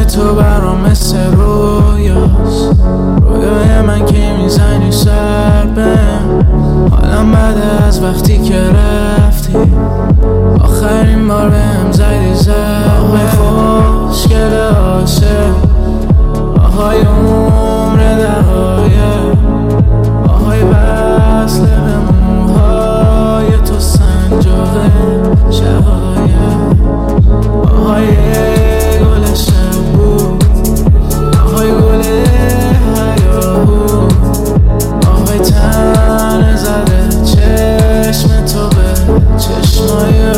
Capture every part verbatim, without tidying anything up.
تو برام مثل رویاست، رویای من که میزنی سر بهم. حالم بده از وقتی که رفتی، آخرین بار بهم زدی زهر. خوشگل عاشق، آهای عمر دقایق، آهای وصل به موهای تو سنجاق شقایق، آهای گل شب بود، آهای گل هیاهو، آهای تنه زده چشم تو به چشمای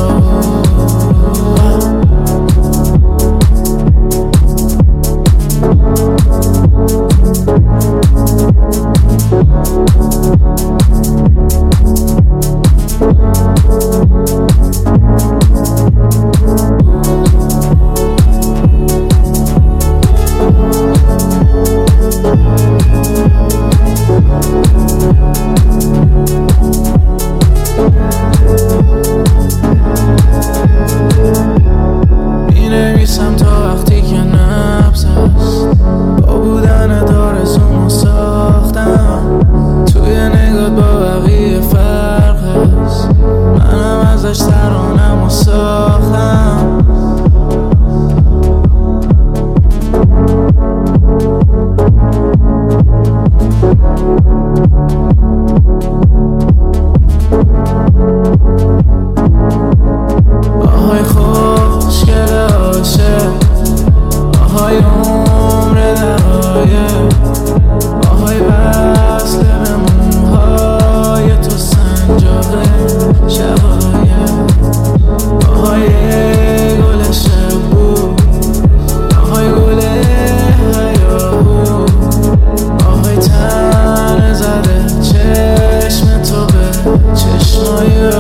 مینویسم تا وقتی که نبض هست، با بودن دارزومو ساختم. توی نگات با بقیه فرق هست، منم ازش ترانمو ساختم. آهای خوشگل عاشق، آهای عمر دقایق، آهای وصل به موهای تو سنجاق شقایق، آهای گل شب بود، آهای گل هیاهو، آهای تنه زده چشم تو به چشمای